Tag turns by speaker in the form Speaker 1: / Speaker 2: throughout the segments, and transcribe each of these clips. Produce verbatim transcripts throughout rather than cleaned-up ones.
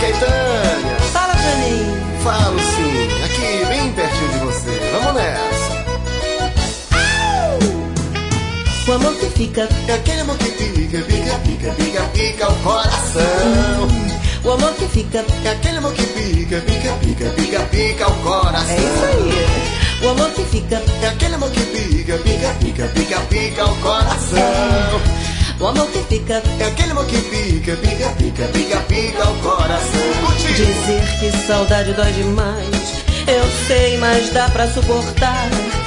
Speaker 1: Ok, Tânia.
Speaker 2: Fala pra mim.
Speaker 1: Falo sim, aqui bem pertinho de você. Vamos nessa.
Speaker 2: O amor que fica
Speaker 1: é aquele amor que pica, pica, pica, pica, pica o coração.
Speaker 2: O amor que fica
Speaker 1: é aquele amor que pica, pica, pica, pica, pica o coração.
Speaker 2: É isso aí. O amor que fica
Speaker 1: é aquele amor que pica, pica, pica, pica, pica o coração.
Speaker 2: É. O amor que fica
Speaker 1: é aquele amor que pica, pica, pica, pica, pica o coração.
Speaker 2: Dizer que saudade dói demais, eu sei, mas dá pra suportar.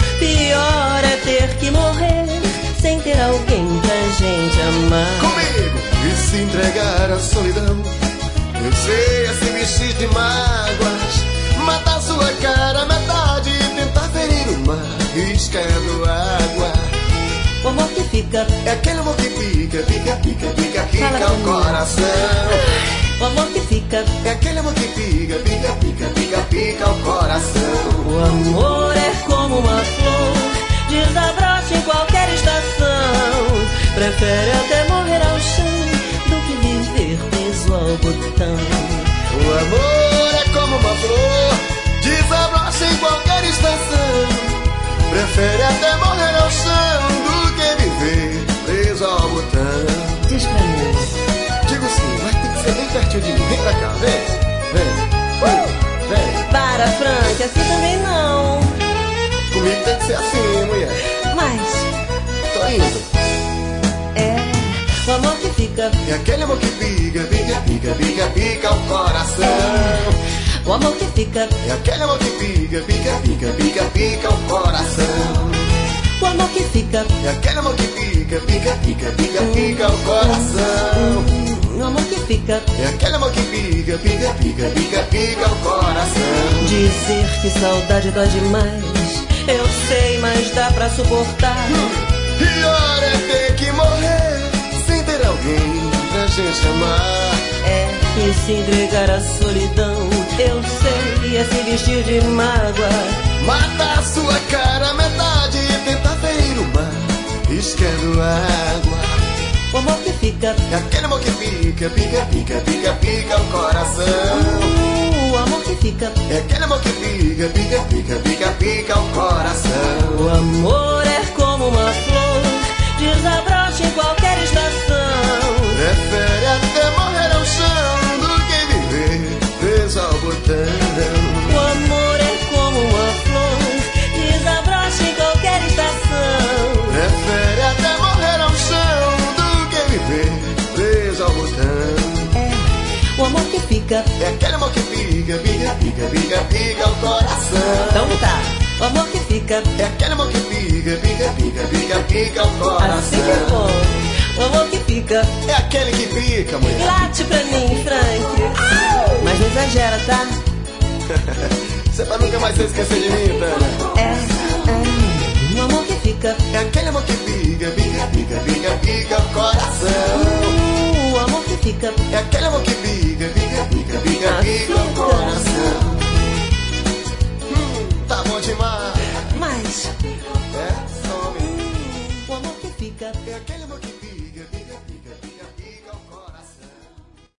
Speaker 2: Pior é ter que morrer sem ter alguém pra gente amar.
Speaker 1: Comigo! E se entregar à solidão, eu sei, é se vestir de mágoas, matar sua cara à metade e tentar ferir o mar, riscando água.
Speaker 2: O amor que fica
Speaker 1: é aquele amor que pica, pica, pica, pica, pica o coração.
Speaker 2: O amor que fica
Speaker 1: é aquele amor que pica, pica, pica, pica, pica o coração.
Speaker 2: O amor é como uma flor, desabrocha em qualquer estação. Prefere até morrer ao chão do que viver preso ao botão.
Speaker 1: O amor é como uma flor, desabrocha em qualquer estação. Prefere até morrer ao chão do que viver preso ao botão.
Speaker 2: Diz pra mim.
Speaker 1: Digo sim, mas tem que ser bem pertinho de mim. Vem pra cá, vem, vem, uh, vem.
Speaker 2: Para, Frank, assim também não.
Speaker 1: Comigo tem que ser assim, mulher.
Speaker 2: Mas
Speaker 1: tô indo.
Speaker 2: É, o amor que fica
Speaker 1: é aquele amor que pica, pica, pica, pica, pica o coração.
Speaker 2: É, o amor que fica
Speaker 1: é aquele amor que pica, pica, pica, pica, pica o coração.
Speaker 2: O amor que fica
Speaker 1: é aquele amor que pica, pica, pica, pica, pica o coração.
Speaker 2: O amor que fica
Speaker 1: é aquele amor que pica, pica, pica, pica, pica o coração.
Speaker 2: Dizer que saudade dói demais, eu sei, mas dá pra suportar.
Speaker 1: Pior é ter que morrer sem ter alguém pra gente amar.
Speaker 2: É, e se entregar à solidão, eu sei, é se vestir de mágoa,
Speaker 1: matar sua cara à metade e tentar ferir o mar, riscando água.
Speaker 2: O amor que fica
Speaker 1: é aquele amor que pica, pica, pica, pica, pica o coração.
Speaker 2: uh, O amor que fica
Speaker 1: é aquele amor que pica, pica, pica, pica, pica o coração.
Speaker 2: O amor é como uma flor, desabrocha em qualquer estação.
Speaker 1: Prefere até morrer ao chão do que viver preso ao botão.
Speaker 2: O amor é como uma flor, desabrocha em qualquer estação.
Speaker 1: Prefere até morrer ao chão do que viver preso ao botão.
Speaker 2: É, o amor que fica
Speaker 1: é aquele amor que pica, pica, pica, pica, pica o coração.
Speaker 2: Então tá, o amor que fica
Speaker 1: é aquele amor que pica, pica, pica, pica, pica o coração.
Speaker 2: Assim que é bom. O amor que fica
Speaker 1: é aquele que pica, mulher.
Speaker 2: Late pra mim, Frank. Mas não exagera, tá?
Speaker 1: Você pra nunca mais se esquecer de mim, Tânia.
Speaker 2: É, é. O amor que fica
Speaker 1: é aquele amor que pica, pica, pica, pica, pica o coração.
Speaker 2: O amor que fica
Speaker 1: é aquele amor que pica, pica, pica, pica, pica o